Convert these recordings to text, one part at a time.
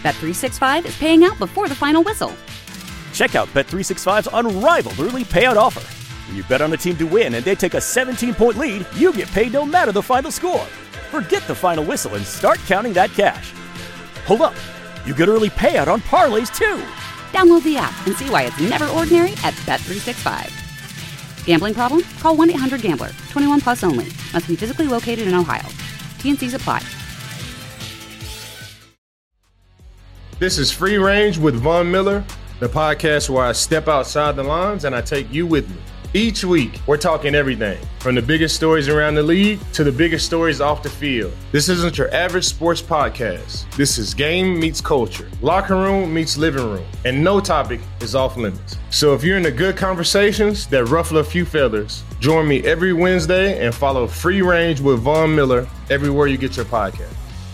Bet365 is paying out before the final whistle. Check out Bet365's unrivaled early payout offer. When you bet on a team to win and they take a 17-point lead, you get paid no matter the final score. Forget the final whistle and start counting that cash. Hold up. You get early payout on parlays, too. Download the app and see why it's never ordinary at Bet365. Gambling problem? Call 1-800-GAMBLER. 21 plus only. Must be physically located in Ohio. T&Cs apply. This is Free Range with Von Miller, the podcast where I step outside the lines and I take you with me. Each week, we're talking everything from the biggest stories around the league to the biggest stories off the field. This isn't your average sports podcast. This is game meets culture, locker room meets living room, and no topic is off limits. So if you're into good conversations that ruffle a few feathers, join me every Wednesday and follow Free Range with Von Miller everywhere you get your podcast.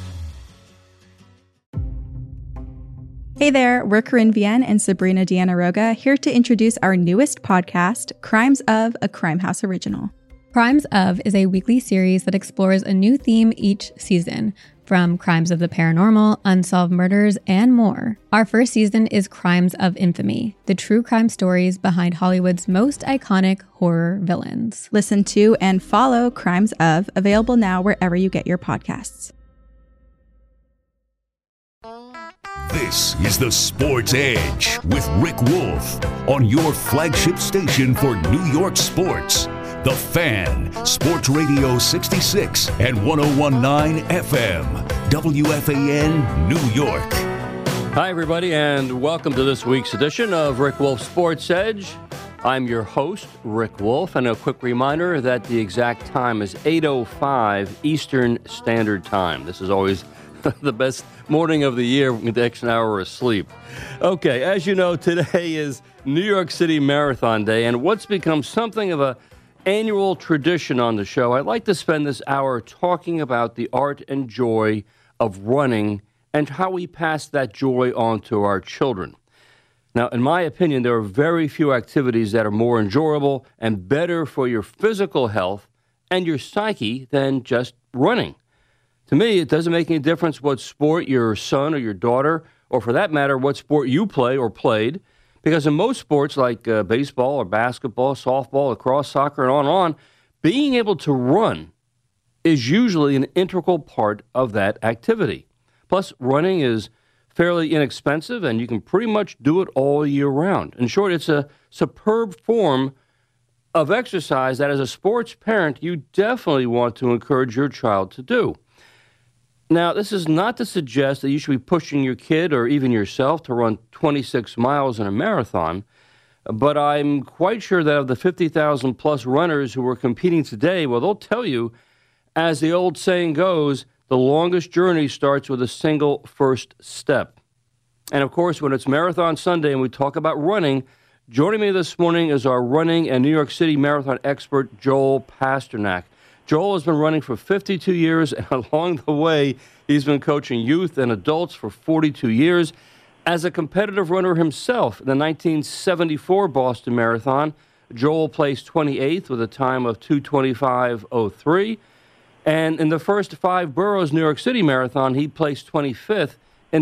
Hey there, we're Corinne Vienne and Sabrina Diana-Roga here to introduce our newest podcast, Crimes of, a Crime House original. Crimes of is a weekly series that explores a new theme each season, from crimes of the paranormal, unsolved murders, and more. Our first season is Crimes of Infamy, the true crime stories behind Hollywood's most iconic horror villains. Listen to and follow Crimes of, available now wherever you get your podcasts. This is the Sports Edge with Rick Wolf on your flagship station for New York sports. The Fan, Sports Radio 66 and 101.9 FM, WFAN, New York. Hi, everybody, and welcome to this week's edition of Rick Wolf Sports Edge. I'm your host, Rick Wolf, and a quick reminder that the exact time is 8:05 Eastern Standard Time. This is always the best morning of the year with the extra hour of sleep. Okay, as you know, today is New York City Marathon Day, and what's become something of a annual tradition on the show, I'd like to spend this hour talking about the art and joy of running and how we pass that joy on to our children. Now, in my opinion, there are very few activities that are more enjoyable and better for your physical health and your psyche than just running. To me, it doesn't make any difference what sport your son or your daughter, or for that matter, what sport you play or played, because in most sports like baseball or basketball, softball, lacrosse, soccer, and on, being able to run is usually an integral part of that activity. Plus, running is fairly inexpensive, and you can pretty much do it all year round. In short, it's a superb form of exercise that as a sports parent, you definitely want to encourage your child to do. Now, this is not to suggest that you should be pushing your kid or even yourself to run 26 miles in a marathon, but I'm quite sure that of the 50,000 plus runners who are competing today, well, they'll tell you, as the old saying goes, the longest journey starts with a single first step. And of course, when it's Marathon Sunday and we talk about running, joining me this morning is our running and New York City Marathon expert, Joel Pasternak. Joel has been running for 52 years, and along the way, he's been coaching youth and adults for 42 years. As a competitive runner himself, in the 1974 Boston Marathon, Joel placed 28th with a time of 2:25:03. And in the first 5 boroughs New York City Marathon, he placed 25th in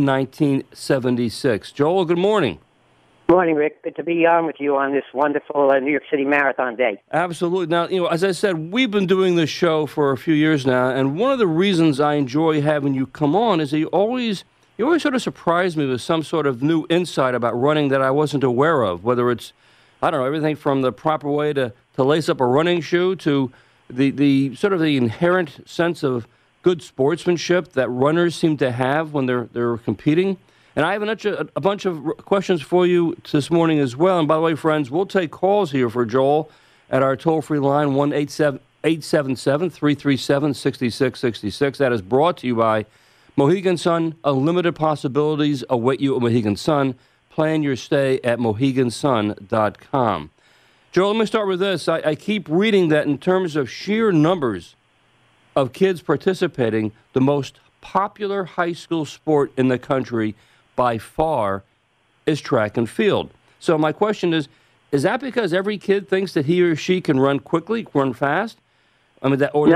1976. Joel, good morning. Morning, Rick. Good to be on with you on this wonderful New York City Marathon Day. Absolutely. Now, as I said, we've been doing this show for a few years now, and one of the reasons I enjoy having you come on is that you always sort of surprise me with some sort of new insight about running that I wasn't aware of, whether it's, everything from the proper way to lace up a running shoe to the sort of the inherent sense of good sportsmanship that runners seem to have when they're competing. And I have a bunch of questions for you this morning as well. And by the way, friends, we'll take calls here for Joel at our toll-free line, 1-877-337-6666. That is brought to you by Mohegan Sun. Unlimited possibilities await you at Mohegan Sun. Plan your stay at mohegansun.com. Joel, let me start with this. I keep reading that in terms of sheer numbers of kids participating, the most popular high school sport in the country by far is track and field. So my question is that because every kid thinks that he or she can run quickly, run fast? No,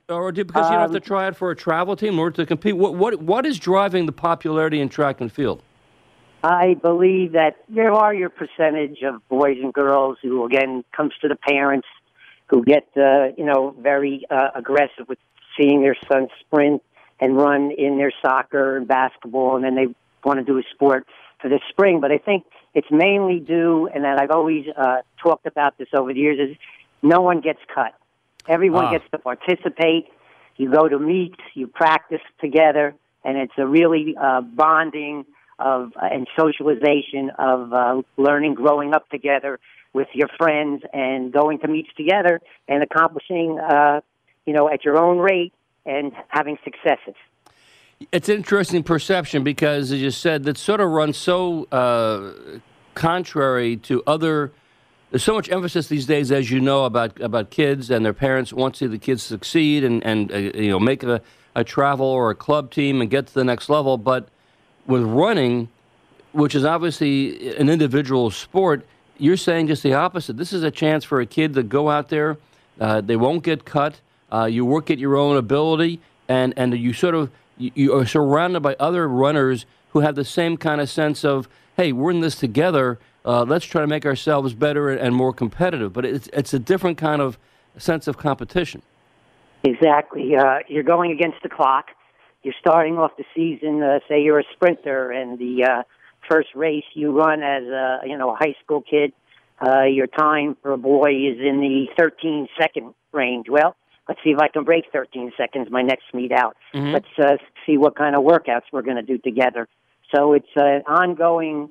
or because you don't have to try it for a travel team in order to compete? What is driving the popularity in track and field? I believe that there are your percentage of boys and girls who, again, comes to the parents who get, very aggressive with seeing their son sprint and run in their soccer and basketball, and then they want to do a sport for the spring. But I think it's mainly due, and that I've always talked about this over the years, is no one gets cut. Everyone gets to participate. You go to meets, you practice together, and it's a really bonding and socialization of learning, growing up together with your friends and going to meets together and accomplishing, at your own rate and having successes. It's an interesting perception because, as you said, that sort of runs so contrary to other. There's so much emphasis these days, as you know, about kids and their parents want to see the kids succeed and make a travel or a club team and get to the next level. But with running, which is obviously an individual sport, you're saying just the opposite. This is a chance for a kid to go out there. They won't get cut. You work at your own ability, and you are surrounded by other runners who have the same kind of sense of, hey, we're in this together. Let's try to make ourselves better and more competitive. But it's a different kind of sense of competition. Exactly. You're going against the clock. You're starting off the season, say you're a sprinter, and the first race you run as a high school kid, your time for a boy is in the 13-second range. Well, let's see if I can break 13 seconds my next meet out. Mm-hmm. Let's see what kind of workouts we're going to do together. So it's an ongoing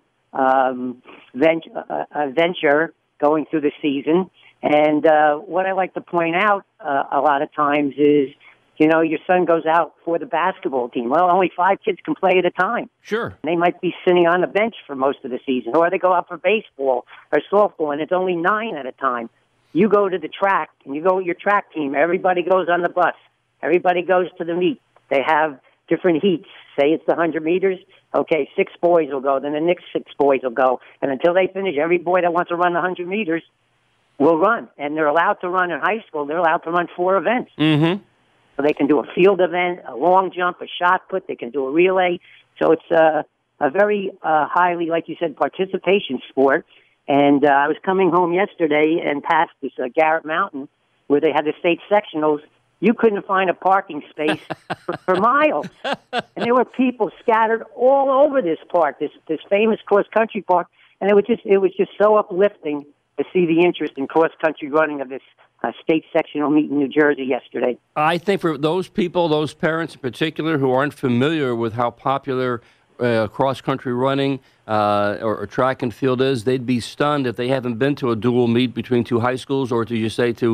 venture going through the season. And what I like to point out a lot of times is, your son goes out for the basketball team. Well, only 5 kids can play at a time. Sure. They might be sitting on the bench for most of the season. Or they go out for baseball or softball, and it's only 9 at a time. You go to the track, and you go with your track team. Everybody goes on the bus. Everybody goes to the meet. They have different heats. Say it's the 100 meters. Okay, 6 boys will go. Then the next 6 boys will go. And until they finish, every boy that wants to run the 100 meters will run. And they're allowed to run in high school. They're allowed to run 4 events. Mm-hmm. So they can do a field event, a long jump, a shot put. They can do a relay. So it's a very highly, like you said, participation sport. And I was coming home yesterday and passed this Garrett Mountain where they had the state sectionals. You couldn't find a parking space for miles. And there were people scattered all over this park, this famous cross-country park. And it was just so uplifting to see the interest in cross-country running of this state sectional meet in New Jersey yesterday. I think for those people, those parents in particular, who aren't familiar with how popular cross-country running or track and field is, they'd be stunned if they haven't been to a dual meet between 2 high schools, or to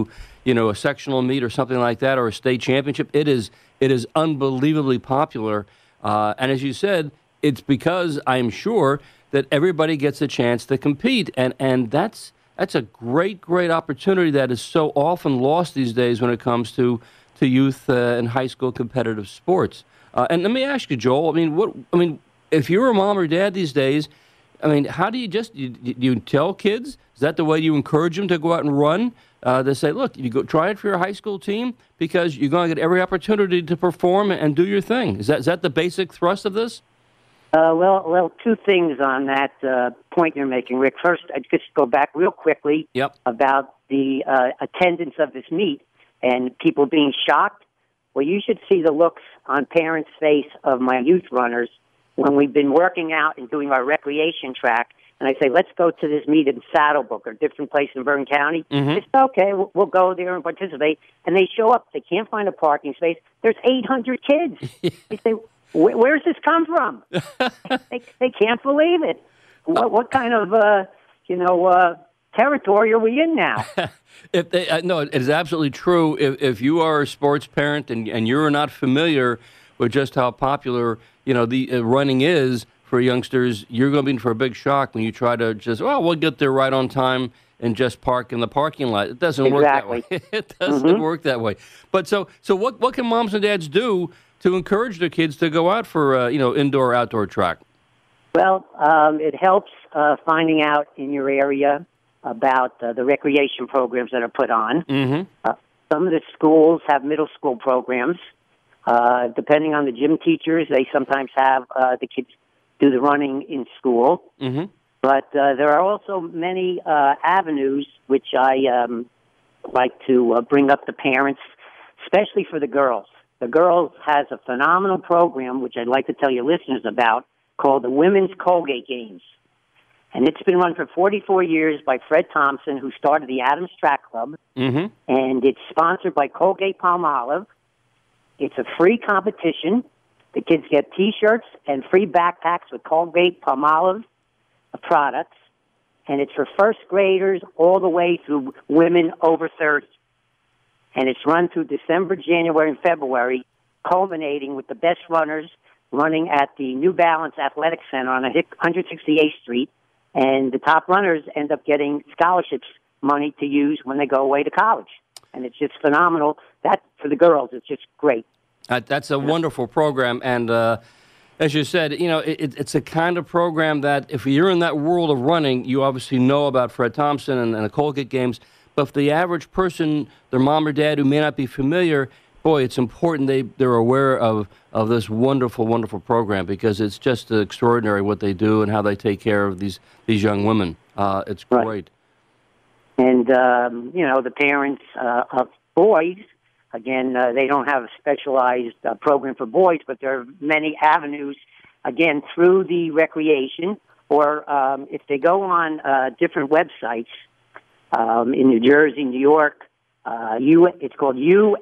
a sectional meet or something like that, or a state championship. It is unbelievably popular, and as you said, it's because I'm sure that everybody gets a chance to compete, and that's a great opportunity that is so often lost these days when it comes to youth and high school competitive sports. And let me ask you, Joel. If you're a mom or dad these days, how do you tell kids? Is that the way you encourage them to go out and run? They say, look, you go try it for your high school team because you're going to get every opportunity to perform and do your thing. Is that the basic thrust of this? Well, 2 things on that point you're making, Rick. First, I'd just go back real quickly about the attendance of this meet and people being shocked. Well, you should see the looks on parents' face of my youth runners when we've been working out and doing our recreation track. And I say, let's go to this meet in Saddlebrook or a different place in Bergen County. Mm-hmm. It's okay, we'll go there and participate. And they show up. They can't find a parking space. There's 800 kids. They say, where's this come from? they can't believe it. What kind of, territory are we in now? No, it is absolutely true. If you are a sports parent and you're not familiar with just how popular, the running is for youngsters, you're going to be in for a big shock when you try to just, we'll get there right on time and just park in the parking lot. It doesn't work that way. It doesn't work that way. But so what can moms and dads do to encourage their kids to go out for, indoor, outdoor track? Well, it helps finding out in your area about the recreation programs that are put on. Mm-hmm. Some of the schools have middle school programs. Depending on the gym teachers, they sometimes have the kids do the running in school. Mm-hmm. But there are also many avenues which I like to bring up to parents, especially for the girls. The girls has a phenomenal program, which I'd like to tell your listeners about, called the Women's Colgate Games. And it's been run for 44 years by Fred Thompson, who started the Adams Track Club. Mm-hmm. And it's sponsored by Colgate-Palmolive. It's a free competition. The kids get T-shirts and free backpacks with Colgate-Palmolive products. And it's for first graders all the way through women over 30. And it's run through December, January, and February, culminating with the best runners running at the New Balance Athletic Center on 168th Street. And the top runners end up getting scholarships money to use when they go away to college. And it's just phenomenal. That, for the girls, it's just great. That's a wonderful program. And as you said, it's a kind of program that if you're in that world of running, you obviously know about Fred Thompson and the Colgate Games. But for the average person, their mom or dad who may not be familiar, boy, it's important they're aware of this wonderful, wonderful program, because it's just extraordinary what they do and how they take care of these young women. It's great. Right. And, the parents of boys, again, they don't have a specialized program for boys, but there are many avenues, again, through the recreation, or if they go on different websites, in New Jersey, New York, it's called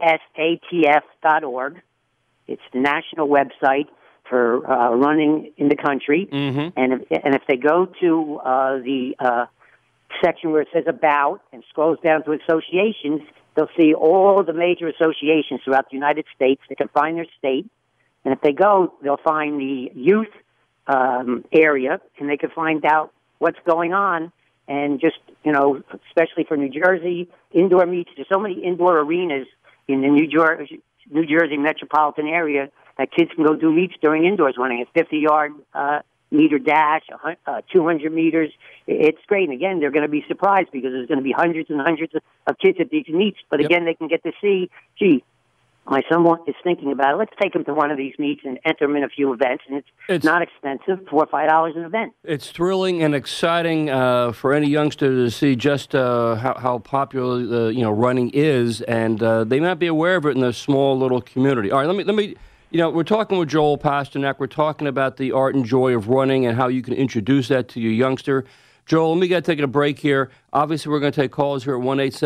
USATF.org. It's the national website for running in the country. Mm-hmm. And if they go to the section where it says About and scrolls down to associations, they'll see all the major associations throughout the United States. They can find their state. And if they go, they'll find the youth area, and they can find out what's going on. And just, especially for New Jersey, indoor meets, there's so many indoor arenas in the New Jersey metropolitan area that kids can go do meets during indoors running, a 50-yard meter dash, 200 meters. It's great. And again, they're going to be surprised because there's going to be hundreds and hundreds of kids at these meets. But again, they can get to see, my son is thinking about it. Let's take him to one of these meets and enter him in a few events. And it's not expensive, $4 or $5 an event. It's thrilling and exciting for any youngster to see just how popular running is, and they may not be aware of it in their small little community. All right, let me. We're talking with Joel Pasternak. We're talking about the art and joy of running and how you can introduce that to your youngster. Joel, let me take a break here. Obviously, we're going to take calls here at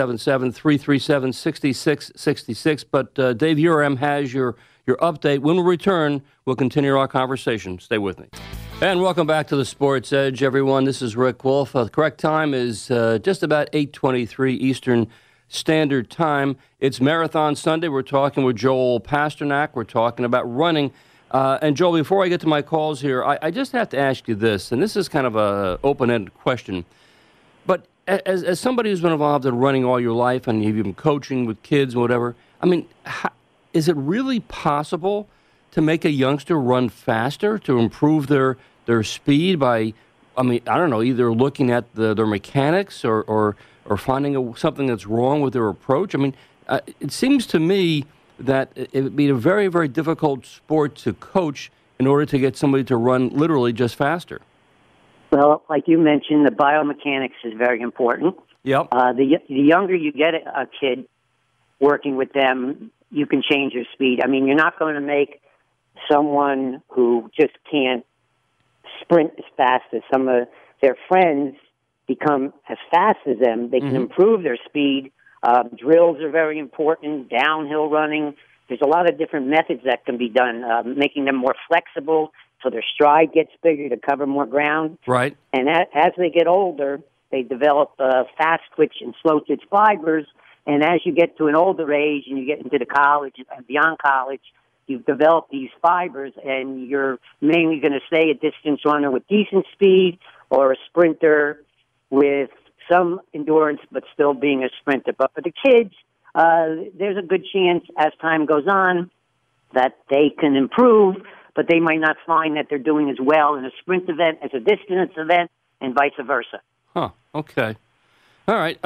1-877-337-6666. But Dave Urem has your update. When we return, we'll continue our conversation. Stay with me. And welcome back to the Sports Edge, everyone. This is Rick Wolf. The correct time is just about 8:23 Eastern Standard Time. It's Marathon Sunday. We're talking with Joel Pasternak. We're talking about running. And Joel, before I get to my calls here, I just have to ask you this, and this is kind of an open-ended question. But as somebody who's been involved in running all your life, and you've been coaching with kids and whatever, I mean, is it really possible to make a youngster run faster, to improve their speed by, I don't know, either looking at their mechanics or finding something that's wrong with their approach? I mean, it seems to me that it would be a very, very difficult sport to coach in order to get somebody to run literally just faster. Well, like you mentioned, the biomechanics is very important. Yep. The younger you get a kid working with them, you can change their speed. I mean, you're not going to make someone who just can't sprint as fast as some of their friends become as fast as them. They can improve their speed. Drills are very important, downhill running. There's a lot of different methods that can be done, making them more flexible so their stride gets bigger to cover more ground. Right. And as they get older, they develop fast-twitch and slow-twitch fibers. And as you get to an older age and you get into the college and beyond college, you've developed these fibers, and you're mainly going to stay a distance runner with decent speed or a sprinter with some endurance, but still being a sprinter. But for the kids, there's a good chance as time goes on that they can improve, but they might not find that they're doing as well in a sprint event as a distance event, and vice versa. Huh, okay. All right,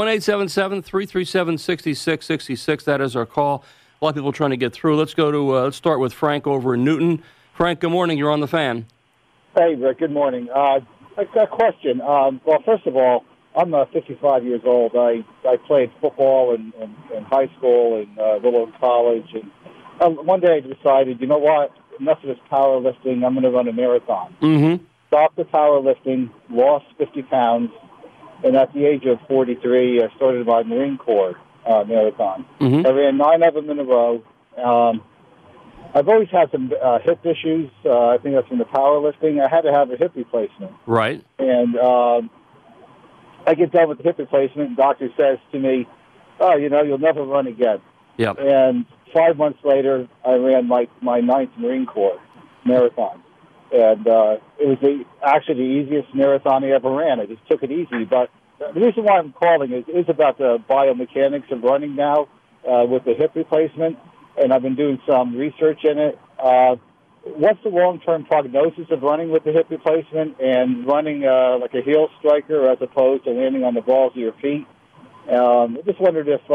1-877-337-6666. That is our call. A lot of people trying to get through. Let's go to let's start with Frank over in Newton. Frank, good morning. You're on the Fan. Hey, Rick. Good morning. I got a question. Well, first of all, I'm 55 years old. I played football in high school and little in college. And one day I decided, you know what? Enough of this powerlifting. I'm going to run a marathon. Mm-hmm. Stopped the powerlifting, lost 50 pounds, and at the age of 43, I started my Marine Corps marathon. Mm-hmm. I ran 9 of them in a row. I've always had some hip issues. I think that's from the powerlifting. I had to have a hip replacement. Right. And I get done with the hip replacement, and the doctor says to me, oh, you'll never run again. Yep. And 5 months later, I ran my 9th Marine Corps marathon. And it was actually the easiest marathon I ever ran. I just took it easy. But the reason why I'm calling is about the biomechanics of running now with the hip replacement. And I've been doing some research in it. What's the long-term prognosis of running with the hip replacement and running like a heel striker as opposed to landing on the balls of your feet? I just wondered if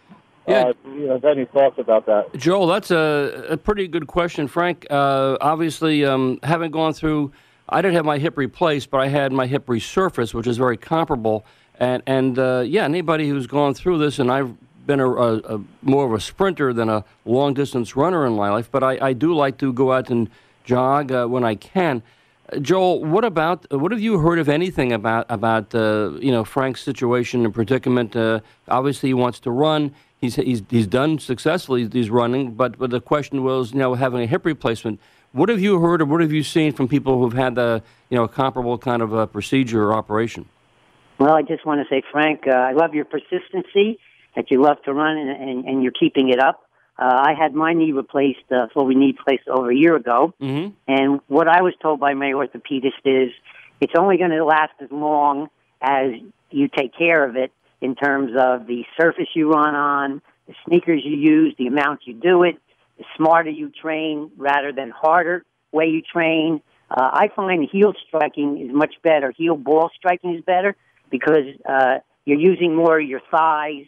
have any thoughts about that. Joel, that's a pretty good question, Frank. Obviously, having gone through, I didn't have my hip replaced, but I had my hip resurfaced, which is very comparable. And anybody who's gone through this, and I've been a more of a sprinter than a long-distance runner in my life, but I do like to go out and jog when I can. Joel, what have you heard of anything about Frank's situation and predicament? Obviously, he wants to run. He's done successfully. He's running, but the question was, having a hip replacement. What have you heard, or what have you seen from people who've had the comparable kind of procedure or operation? Well, I just want to say, Frank, I love your persistency, that you love to run, and you're keeping it up. I had my knee replaced, fully knee replaced over a year ago, mm-hmm. and what I was told by my orthopedist is it's only going to last as long as you take care of it in terms of the surface you run on, the sneakers you use, the amount you do it, the smarter you train rather than harder way you train. I find heel striking is much better. Heel ball striking is better because you're using more of your thighs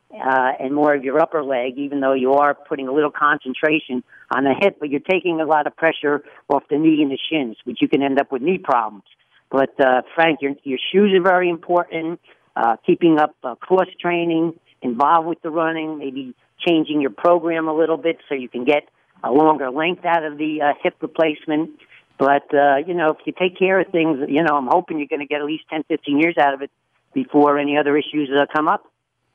and more of your upper leg, even though you are putting a little concentration on the hip, but you're taking a lot of pressure off the knee and the shins, which you can end up with knee problems. But, Frank, your shoes are very important. Keeping up cross training, involved with the running, maybe changing your program a little bit so you can get a longer length out of the hip replacement. But, if you take care of things, I'm hoping you're going to get at least 10, 15 years out of it before any other issues come up.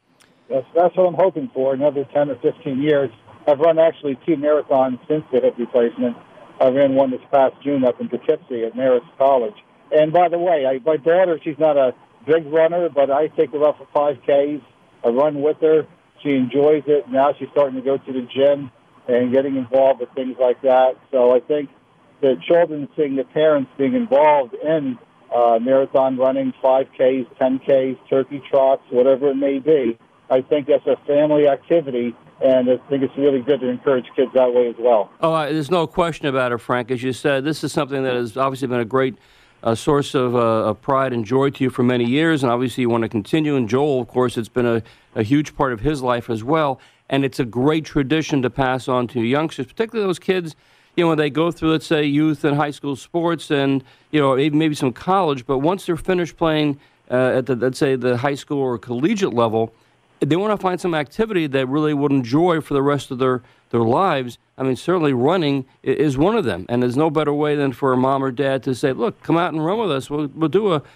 That's what I'm hoping for, another 10 or 15 years. I've run actually 2 marathons since the hip replacement. I ran one this past June up in Poughkeepsie at Marist College. And by the way, my daughter, she's not a big runner, but I take her out for 5Ks. I run with her. She enjoys it. Now she's starting to go to the gym and getting involved with things like that. So I think the children seeing the parents being involved in marathon running, 5Ks, 10Ks, turkey trots, whatever it may be, I think that's a family activity, and I think it's really good to encourage kids that way as well. Oh, there's no question about it, Frank. As you said, this is something that has obviously been a great source of pride and joy to you for many years, and obviously you want to continue. And Joel, of course, it's been a huge part of his life as well, and it's a great tradition to pass on to youngsters, particularly those kids, when they go through, let's say, youth and high school sports and, maybe some college, but once they're finished playing at let's say, the high school or collegiate level, they want to find some activity that really would enjoy for the rest of their lives. I mean, certainly running is one of them, and there's no better way than for a mom or dad to say, "Look, come out and run with us. We'll do a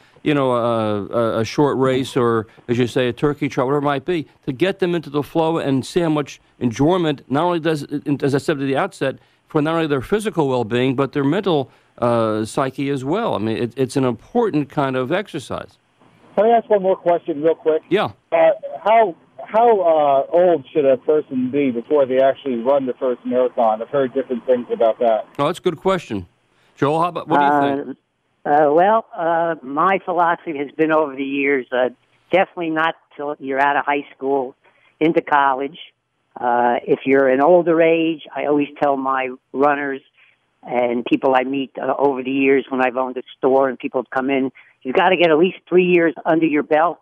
short race, or as you say, a turkey trot, whatever it might be," to get them into the flow and see how much enjoyment not only does, as I said at the outset, for not only their physical well-being but their mental psyche as well. I mean, it's an important kind of exercise. Can I ask one more question real quick? Yeah. How old should a person be before they actually run the first marathon? I've heard different things about that. Oh, that's a good question. Joel, what do you think? My philosophy has been over the years, definitely not till you're out of high school into college. If you're an older age, I always tell my runners and people I meet over the years when I've owned a store and people have come in, you've got to get at least 3 years under your belt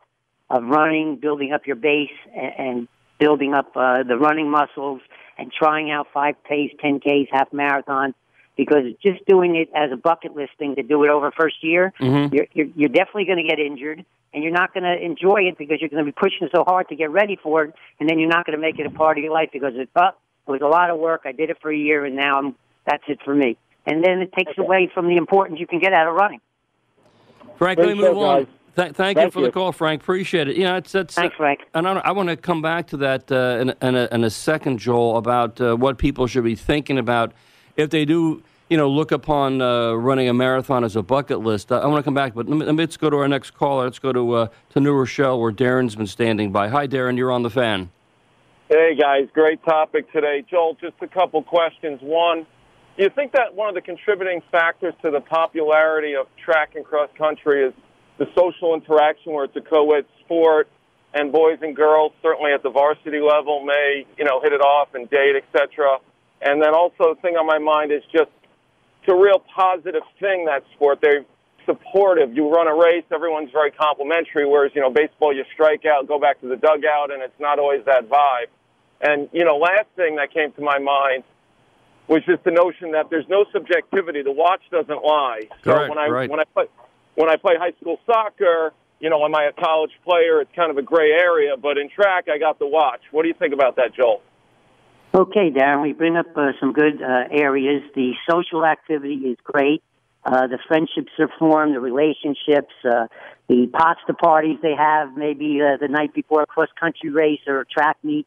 of running, building up your base, and building up the running muscles, and trying out 5Ks, 10Ks, half marathons. Because just doing it as a bucket list thing to do it over first year, you're definitely going to get injured, and you're not going to enjoy it because you're going to be pushing so hard to get ready for it, and then you're not going to make it a part of your life because it was a lot of work. I did it for a year, and now that's it for me. And then it takes away from the importance you can get out of running. Frank, let me move on. Thank you for the call, Frank. Appreciate it. Thanks, Frank. And I want to come back to that in a second, Joel, about what people should be thinking about if they do, look upon running a marathon as a bucket list. I want to come back, but let's go to our next caller. Let's go to New Rochelle, where Darren's been standing by. Hi, Darren. You're on the Fan. Hey, guys. Great topic today. Joel, just a couple questions. One, do you think that one of the contributing factors to the popularity of track and cross country is the social interaction where it's a co-ed sport and boys and girls, certainly at the varsity level, may, hit it off and date, etc.? And then also the thing on my mind is just it's a real positive thing, that sport. They're supportive. You run a race, everyone's very complimentary, whereas, baseball, you strike out, go back to the dugout, and it's not always that vibe. And, last thing that came to my mind was just the notion that there's no subjectivity. The watch doesn't lie. Correct, so when I play high school soccer, am I a college player? It's kind of a gray area, but in track, I got the watch. What do you think about that, Joel? Okay, Darren, we bring up some good areas. The social activity is great. The friendships are formed, the relationships, the pasta parties they have maybe the night before a cross-country race or a track meet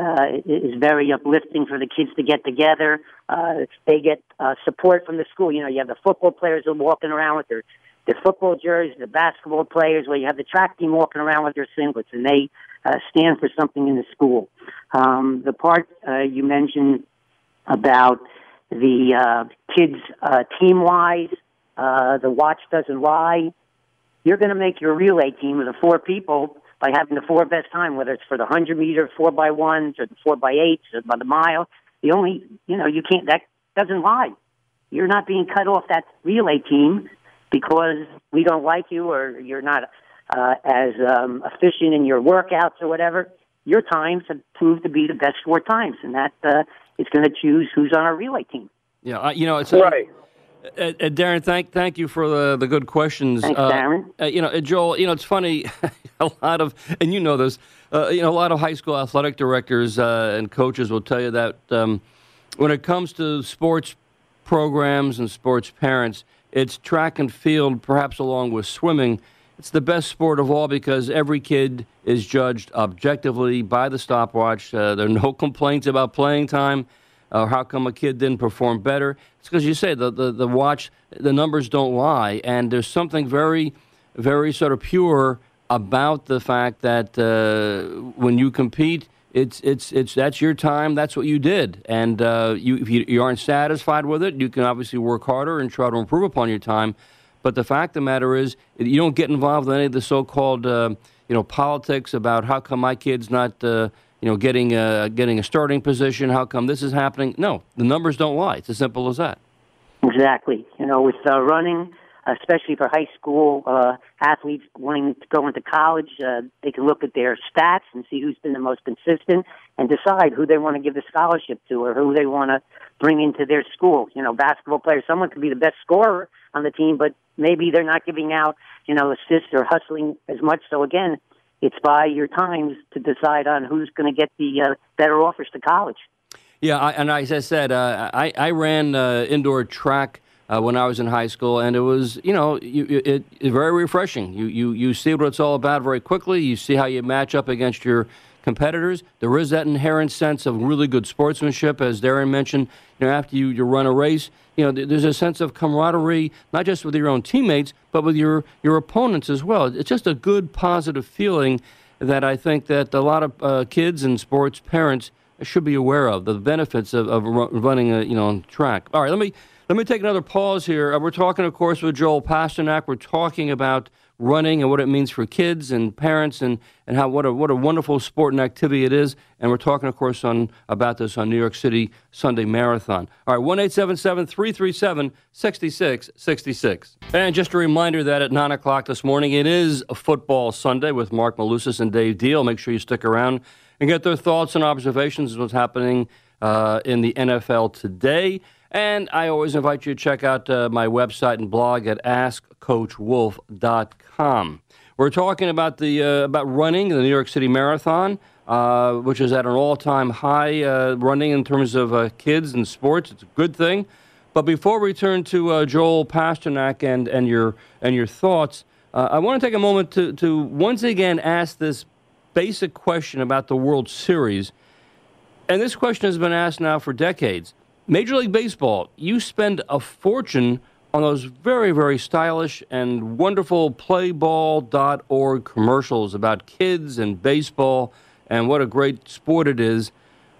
is very uplifting for the kids to get together. They get support from the school. You have the football players who are walking around with their football jerseys, the basketball players, where you have the track team walking around with their singlets, and they stand for something in the school. The part you mentioned about the kids team-wise, the watch doesn't lie. You're going to make your relay team of the 4 people by having the 4 best time, whether it's for the 100-meter 4x1s or the 4x8s or by the mile. The only, you can't, that doesn't lie. You're not being cut off that relay team because we don't like you or you're not as efficient in your workouts or whatever. Your times have proved to be the best 4 times, and that is going to choose who's on our relay team. Yeah, it's right. Darren, thank you for the good questions. Thanks, Darren. Joel, it's funny, a lot of, and you know this, a lot of high school athletic directors and coaches will tell you that when it comes to sports programs and sports parents, it's track and field, perhaps along with swimming. It's the best sport of all because every kid is judged objectively by the stopwatch. There are no complaints about playing time. How come a kid didn't perform better? It's because you say the watch, the numbers don't lie, and there's something very, very sort of pure about the fact that when you compete, it's that's your time, that's what you did, and if you aren't satisfied with it, you can obviously work harder and try to improve upon your time. But the fact of the matter is, you don't get involved in any of the so-called politics about how come my kid's not getting a starting position. How come this is happening? No, the numbers don't lie. It's as simple as that. Exactly. With running, especially for high school athletes wanting to go into college, they can look at their stats and see who's been the most consistent and decide who they want to give the scholarship to or who they want to bring into their school. Basketball players, someone could be the best scorer on the team, but maybe they're not giving out, assists or hustling as much. So again, it's by your times to decide on who's going to get the better offers to college. Yeah, and as I said, I ran indoor track when I was in high school, and it was, it's very refreshing. You see what it's all about very quickly. You see how you match up against your competitors. There is that inherent sense of really good sportsmanship, as Darren mentioned. After you run a race, there's a sense of camaraderie, not just with your own teammates, but with your opponents as well. It's just a good, positive feeling that I think that a lot of kids and sports parents should be aware of, the benefits of running on track. All right, let Let me take another pause here. We're talking, of course, with Joel Pasternak. We're talking about running and what it means for kids and parents and how what a wonderful sport and activity it is. And we're talking, of course, about this on New York City Sunday Marathon. All right, 1-877-337-6666. And just a reminder that at 9 o'clock this morning, it is a football Sunday with Mark Malusis and Dave Deal. Make sure you stick around and get their thoughts and observations of what's happening in the NFL today. And I always invite you to check out my website and blog at AskCoachWolf.com. We're talking about about running the New York City Marathon, which is at an all-time high running in terms of kids and sports. It's a good thing. But before we turn to Joel Pasternak and your thoughts, I want to take a moment to once again ask this basic question about the World Series. And this question has been asked now for decades. Major League Baseball, you spend a fortune on those very, very stylish and wonderful playball.org commercials about kids and baseball and what a great sport it is.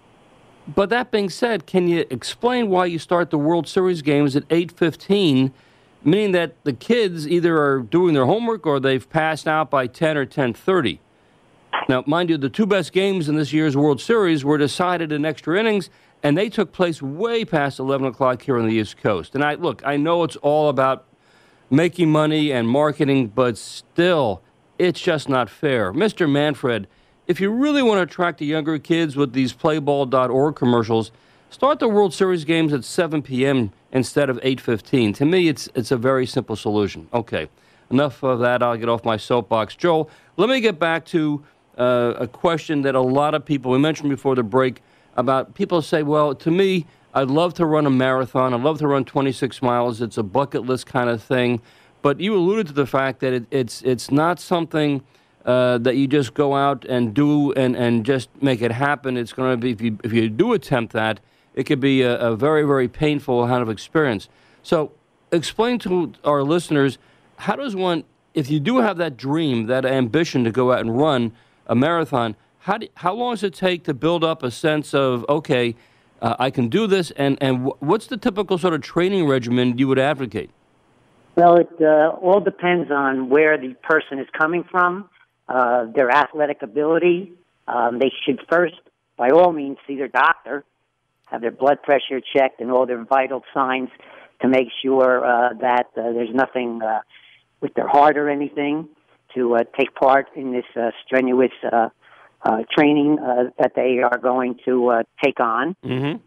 But that being said, can you explain why you start the World Series games at 8:15, meaning that the kids either are doing their homework or they've passed out by 10 or 10:30? Now, mind you, the two best games in this year's World Series were decided in extra innings, and they took place way past 11 o'clock here on the East Coast. And I know it's all about making money and marketing, but still, it's just not fair. Mr. Manfred, if you really want to attract the younger kids with these playball.org commercials, start the World Series games at 7 p.m. instead of 8:15. To me, it's a very simple solution. Okay, enough of that. I'll get off my soapbox. Joel, let me get back to a question that a lot of people, we mentioned before the break, about people say, well, to me, I'd love to run a marathon. I'd love to run 26 miles. It's a bucket list kind of thing. But you alluded to the fact that it's not something that you just go out and do and just make it happen. It's going to be, if you do attempt that, it could be a very, very painful kind of experience. So explain to our listeners, how does one, if you do have that dream, that ambition to go out and run a marathon, how long does it take to build up a sense of, okay, I can do this, and what's the typical sort of training regimen you would advocate? Well, it all depends on where the person is coming from, their athletic ability. They should first, by all means, see their doctor, have their blood pressure checked and all their vital signs to make sure that there's nothing with their heart or anything to take part in this strenuous training that they are going to take on. Mm-hmm.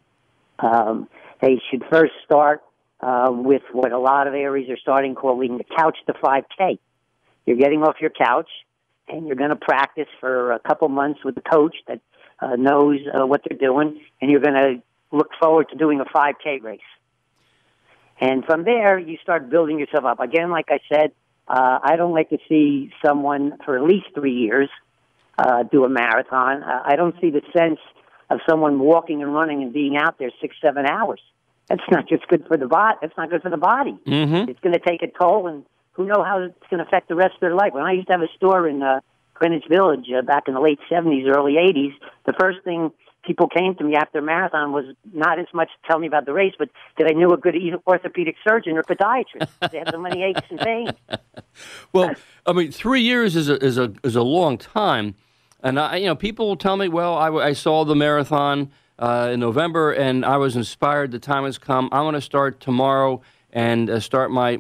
They should first start with what a lot of areas are starting calling the couch to 5K. You're getting off your couch, and you're going to practice for a couple months with a coach that knows what they're doing, and you're going to look forward to doing a 5K race. And from there, you start building yourself up. Again, like I said, I don't like to see someone for at least 3 years do a marathon. I don't see the sense of someone walking and running and being out there 6-7 hours. That's not just good for the body. That's not good for the body. Mm-hmm. It's going to take a toll, and who knows how it's going to affect the rest of their life. When I used to have a store in Greenwich Village back in the late 70s, early 80s, the first thing people came to me after a marathon was not as much to tell me about the race, but that I knew a good orthopedic surgeon or podiatrist. They had so many aches and pains. Well, I mean, 3 years is a long time, and people will tell me, well, I saw the marathon in November, and I was inspired. The time has come. I want to start tomorrow and start my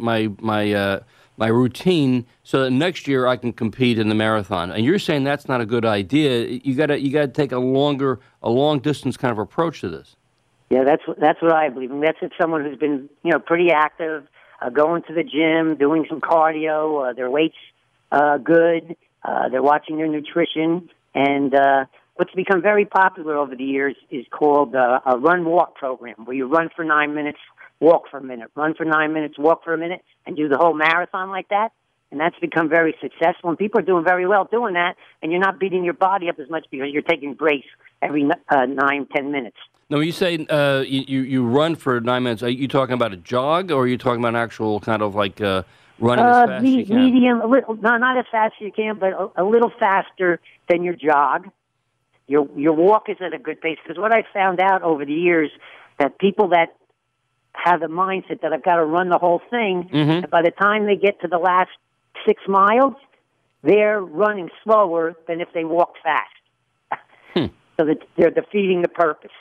routine so that next year I can compete in the marathon. And you're saying that's not a good idea. You got to take a long distance kind of approach to this. Yeah, that's what I believe. And that's someone who's been pretty active, going to the gym, doing some cardio, their weight's good, they're watching their nutrition, and what's become very popular over the years is called a run-walk program, where you run for 9 minutes, walk for a minute, run for 9 minutes, walk for a minute, and do the whole marathon like that. And that's become very successful, and people are doing very well doing that, and you're not beating your body up as much because you're taking breaks every 9-10 minutes. Now, when you say you run for 9 minutes, are you talking about a jog, or are you talking about an actual kind of like running as fast as you can? Medium, not as fast as you can, but a little faster than your jog. Your walk is at a good pace, because what I found out over the years, that people that have the mindset that I've got to run the whole thing. Mm-hmm. And by the time they get to the last 6 miles, they're running slower than if they walked fast. So that they're defeating the purpose.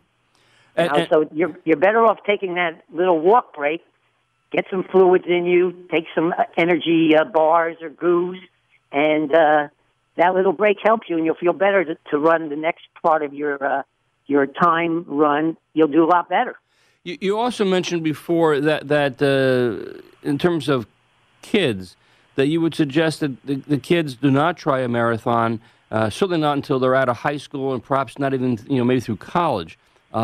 So you're better off taking that little walk break, get some fluids in you, take some energy bars or goos, and that little break helps you, and you'll feel better to run the next part of your time run. You'll do a lot better. You also mentioned before that in terms of kids, that you would suggest that the kids do not try a marathon, certainly not until they're out of high school and perhaps not even maybe through college.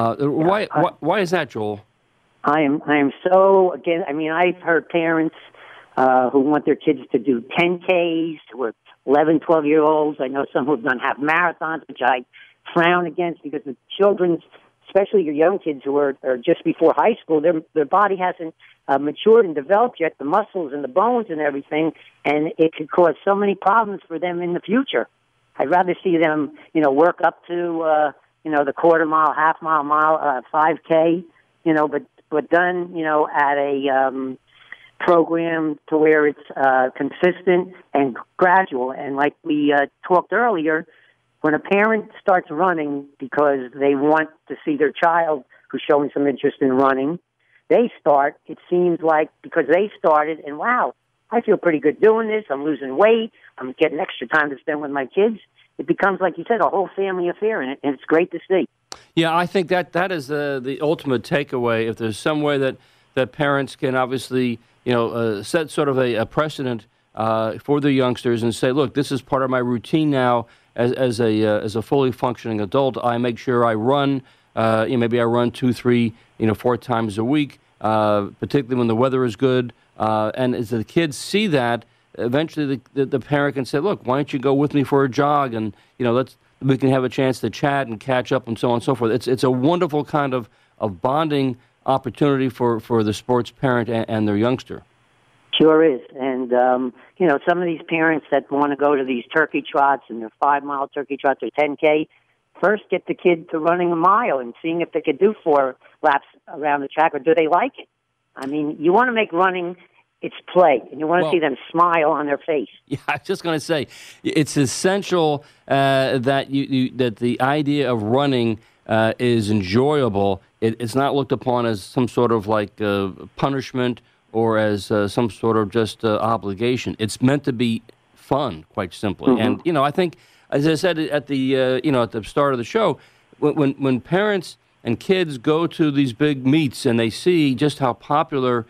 Why is that, Joel? I am so again. I mean, I've heard parents who want their kids to do 10Ks, who are 11, 12-year-olds. I know some who've done half marathons, which I frown against because the children's, especially your young kids who are just before high school, their body hasn't matured and developed yet, the muscles and the bones and everything, and it could cause so many problems for them in the future. I'd rather see them, work up to, the quarter mile, half mile, 5K, but done, at a program to where it's consistent and gradual. And like we talked earlier, when a parent starts running because they want to see their child who's showing some interest in running, they start, it seems like, because they started, and wow, I feel pretty good doing this, I'm losing weight, I'm getting extra time to spend with my kids. It becomes, like you said, a whole family affair, and it's great to see. Yeah, I think that is the ultimate takeaway. If there's some way that parents can obviously, set sort of a precedent for their youngsters and say, look, this is part of my routine now as a fully functioning adult. I make sure I run. Maybe I run 2, 3, 4 times a week, particularly when the weather is good. And as the kids see that, eventually the parent can say, look, why don't you go with me for a jog, and we can have a chance to chat and catch up and so on and so forth. It's a wonderful kind of bonding opportunity for the sports parent and their youngster. Sure is. And, some of these parents that want to go to these turkey trots and their 5-mile turkey trots or 10K, first get the kid to running a mile and seeing if they could do 4 laps around the track, or do they like it? I mean, you want to make running its play, and you want to see them smile on their face. Yeah, I was just going to say, it's essential that that the idea of running is enjoyable. It's not looked upon as some sort of like punishment or as some sort of just obligation. It's meant to be fun, quite simply. Mm-hmm. And I think, as I said at the at the start of the show, when parents and kids go to these big meets and they see just how popular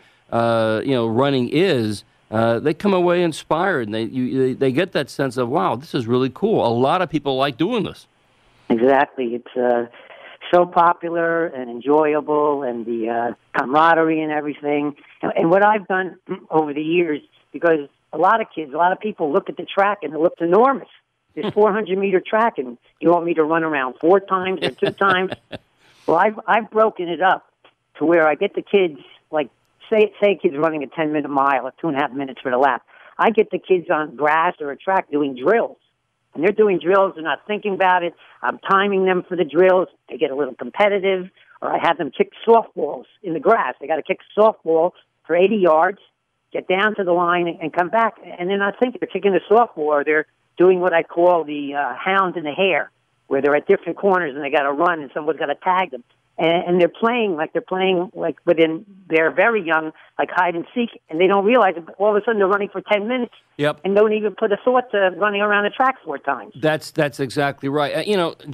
running is, they come away inspired, and they get that sense of, wow, this is really cool. A lot of people like doing this. Exactly. It's so popular and enjoyable, and the camaraderie and everything. And what I've done over the years, because a lot of people look at the track and it looks enormous. This 400-meter track, and you want me to run around 4 times or 2 times? Well, I've broken it up to where I get the kids, like, say a kid's running a 10-minute mile or 2.5 minutes for the lap. I get the kids on grass or a track doing drills. And they're doing drills, they're not thinking about it. I'm timing them for the drills. They get a little competitive. Or I have them kick softballs in the grass. They got to kick a softball for 80 yards, get down to the line, and come back. And they're not thinking. They're kicking the softball, or they're doing what I call the hound and the hare, where they're at different corners and they got to run and someone's got to tag them. And they're playing like within, they're very young, like hide and seek, and they don't realize it. But all of a sudden they're running for 10 minutes. Yep. And don't even put a thought to running around the track 4 times. That's exactly right.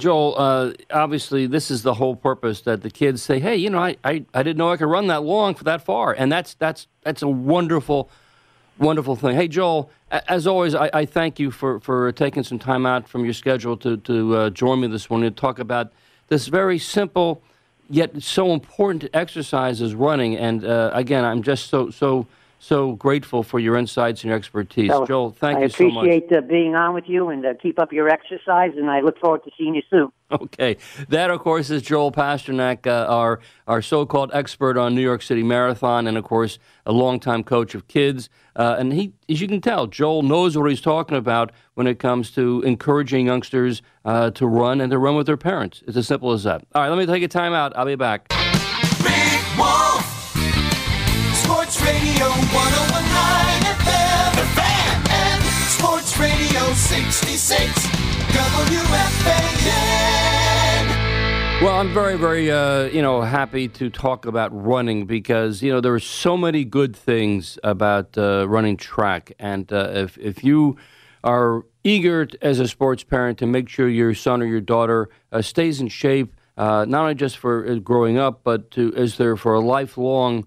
Joel, obviously this is the whole purpose, that the kids say, hey, I didn't know I could run that long for that far. And that's a wonderful thing. Hey, Joel, as always, I thank you for taking some time out from your schedule to join me this morning to talk about this very simple yet so important exercise is running. And again, I'm just so grateful for your insights and your expertise. So, Joel, thank you so much. I appreciate being on with you, and keep up your exercise, and I look forward to seeing you soon. Okay. That, of course, is Joel Pasternak, our so-called expert on New York City Marathon, and, of course, a longtime coach of kids. And he, as you can tell, Joel knows what he's talking about when it comes to encouraging youngsters to run and to run with their parents. It's as simple as that. All right, let me take a time out. I'll be back. Rick Wolf. 101.9 FM, The Fan, and Sports Radio 66, WFAN. Well, I'm very, very, happy to talk about running because, there are so many good things about running track. And if you are eager as a sports parent to make sure your son or your daughter stays in shape, not only just for growing up, but is there for a lifelong,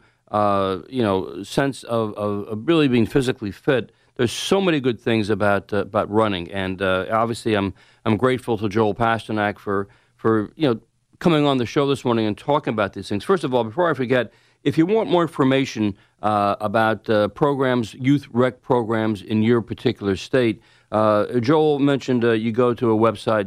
sense of really being physically fit. There's so many good things about running, and obviously I'm grateful to Joel Pasternak for coming on the show this morning and talking about these things. First of all, before I forget, if you want more information about programs, youth rec programs in your particular state, Joel mentioned you go to a website,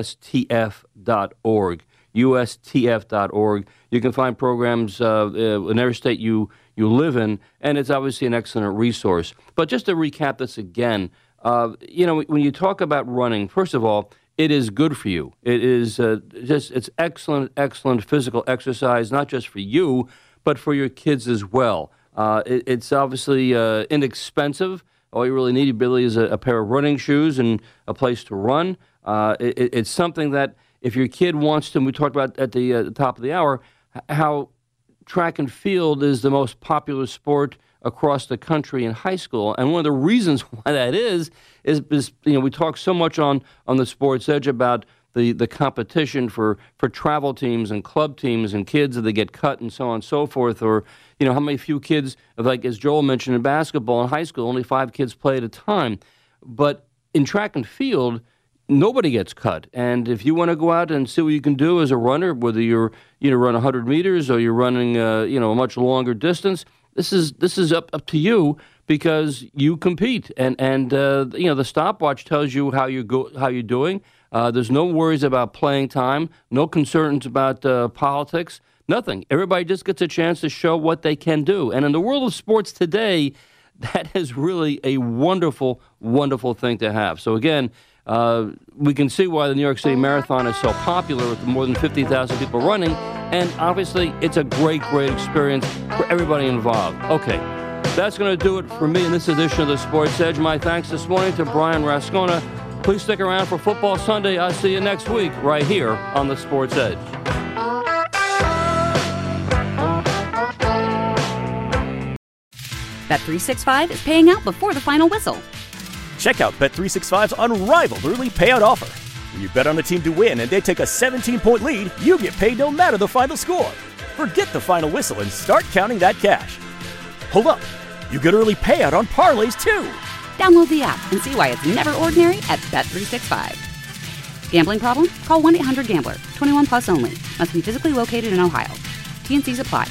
ustf.org. ustf.org. You can find programs in every state you live in, and it's obviously an excellent resource. But just to recap this again, when you talk about running, first of all, it is good for you. It is it's excellent physical exercise, not just for you, but for your kids as well. It's obviously inexpensive. All you really need really is a pair of running shoes and a place to run. It's something that if your kid wants to, and we talked about at the top of the hour, how track and field is the most popular sport across the country in high school. And one of the reasons why that is we talk so much on the Sports Edge about the competition for travel teams and club teams and kids that get cut and so on and so forth, or how many few kids, like as Joel mentioned in basketball in high school, only 5 kids play at a time. But in track and field, nobody gets cut. And if you want to go out and see what you can do as a runner, whether you're run 100 meters or you're running a much longer distance, this is up to you because you compete. And the stopwatch tells you how you're doing. There's no worries about playing time, no concerns about politics, nothing. Everybody just gets a chance to show what they can do. And in the world of sports today, that is really a wonderful, wonderful thing to have. So again, we can see why the New York City Marathon is so popular with more than 50,000 people running, and obviously it's a great, great experience for everybody involved. Okay, that's going to do it for me in this edition of the Sports Edge. My thanks this morning to Brian Rascona. Please stick around for Football Sunday. I'll see you next week right here on the Sports Edge. Bet365 is paying out before the final whistle. Check out Bet365's unrivaled early payout offer. When you bet on a team to win and they take a 17-point lead, you get paid no matter the final score. Forget the final whistle and start counting that cash. Hold up. You get early payout on parlays, too. Download the app and see why it's never ordinary at Bet365. Gambling problem? Call 1-800-GAMBLER. 21 plus only. Must be physically located in Ohio. T&Cs apply.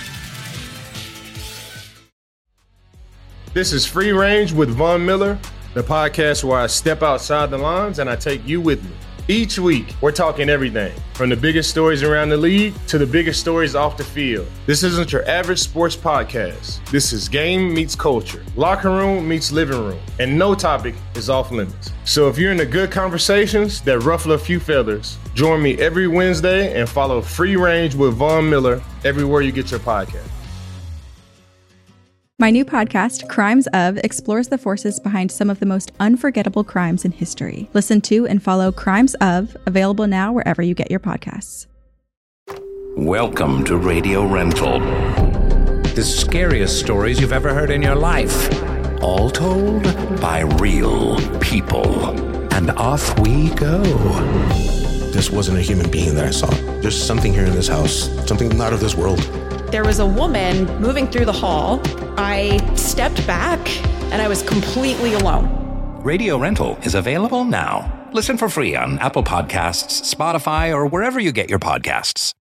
This is Free Range with Von Miller, the podcast where I step outside the lines and I take you with me. Each week, we're talking everything from the biggest stories around the league to the biggest stories off the field. This isn't your average sports podcast. This is game meets culture, locker room meets living room, and no topic is off limits. So if you're into good conversations that ruffle a few feathers, join me every Wednesday and follow Free Range with Von Miller everywhere you get your podcast. My new podcast, Crimes Of, explores the forces behind some of the most unforgettable crimes in history. Listen to and follow Crimes Of, available now wherever you get your podcasts. Welcome to Radio Rental. The scariest stories you've ever heard in your life. All told by real people. And off we go. This wasn't a human being that I saw. There's something here in this house, something not of this world. There was a woman moving through the hall. I stepped back and I was completely alone. Radio Rental is available now. Listen for free on Apple Podcasts, Spotify, or wherever you get your podcasts.